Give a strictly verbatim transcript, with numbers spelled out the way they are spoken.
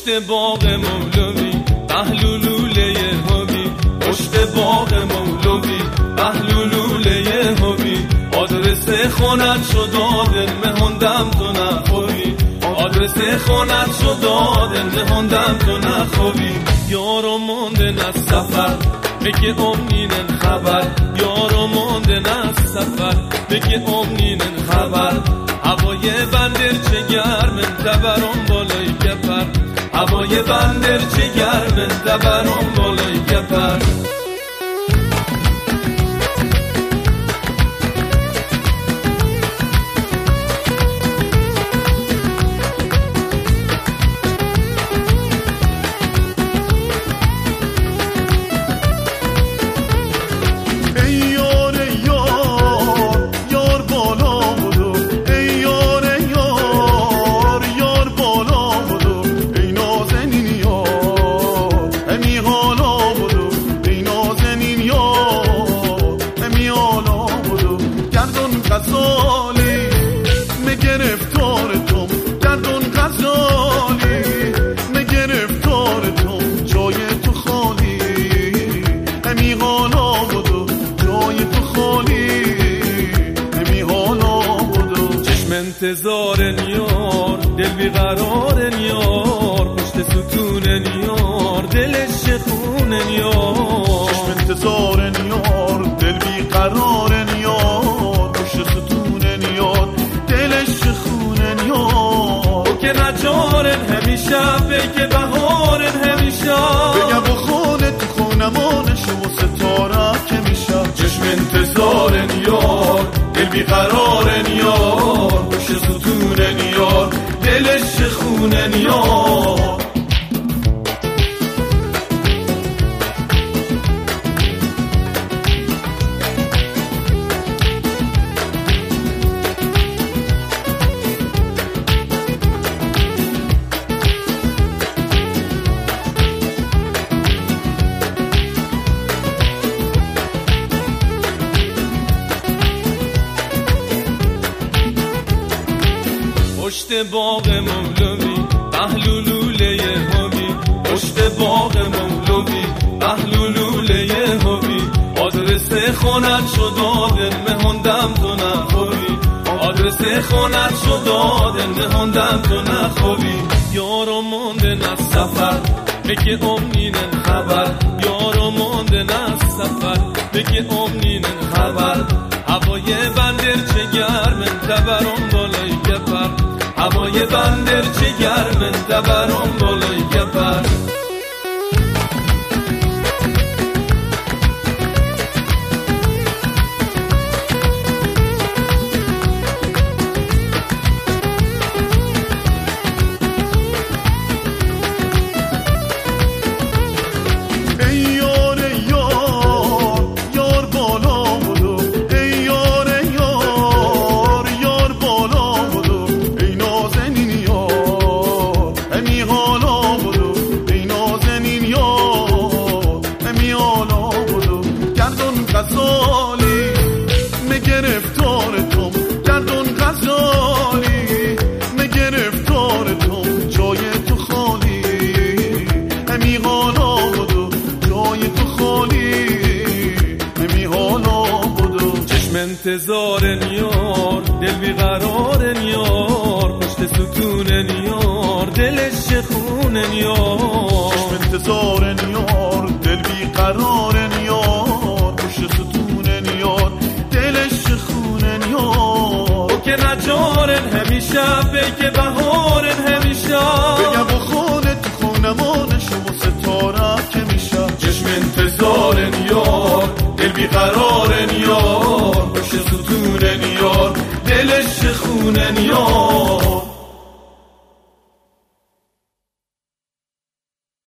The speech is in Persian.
پشت باغ مولوی پهلولوله هوی، پشت باغ مولوی پهلولوله هوی، آدرس خونت شد دادن مهندم تو نخوی، آدرس خونت شد دادن مهندم تو نخوی. یارو موندن از سفر بگه امنینن خبر، یارو موندن از سفر بگه امنینن خبر. هوای بندر چه گرمن دبرم بالای گپر، هوای بندر چه گرمن دبرم بالای گپر. غزالی مگرفتار توم گردون غزالی مگرفتار توم جای تو خالی همی حالا بودو جای تو خالی همی حالا بودو. چشم انتظار نیار دل بیقرار نیار، پشت ستون نیار دلش شخون نیار. چشم انتظار نیار دل بیقرار نیار، ستون نیار دلش خونه نیار. او که نجارن همیشه بگه بهارن همیشه، بگه بخونه تو خونمانش و ستاره که میشه. چشم انتظار نیار دل بیقرار نیار، پشت ستون نیار دلش خونه نیار. پشت باغ مولوی پهلولوله هوی، پشت باغ مولوی پهلولوله هوی، آدرس خونت شد دادن مهندم تو نخوی، آدرس خونت شد دادن مهندم تو نخوی. یارو موندن از سفر بگه امنینن خبر، یارو موندن از سفر بگه امنینن خبر. هوای بندر چه گرمن دبرم بالای گپر، هوای بندر چه گرمن دبرم بالای گپر. غزالی مگرفتار توم گردون غزالی مگرفتار توم جای تو خالی همی حالا بودو جای تو خالی همی حالا بودو. چشم انتظار نیار دل بیقرار نیار، پشت ستون نیار دلش خون نیار. چشم انتظار نیار دل بیقرار نیار، ستون نیار دلش خونه نیار. او که نجارن همیشه بگه بهارن همیشه، بگه بخونه تو خونمانش و ستاره که میشه. چشم انتظار نیار دل بیقرار نیار، پشت ستون نیار دلش خونه نیار.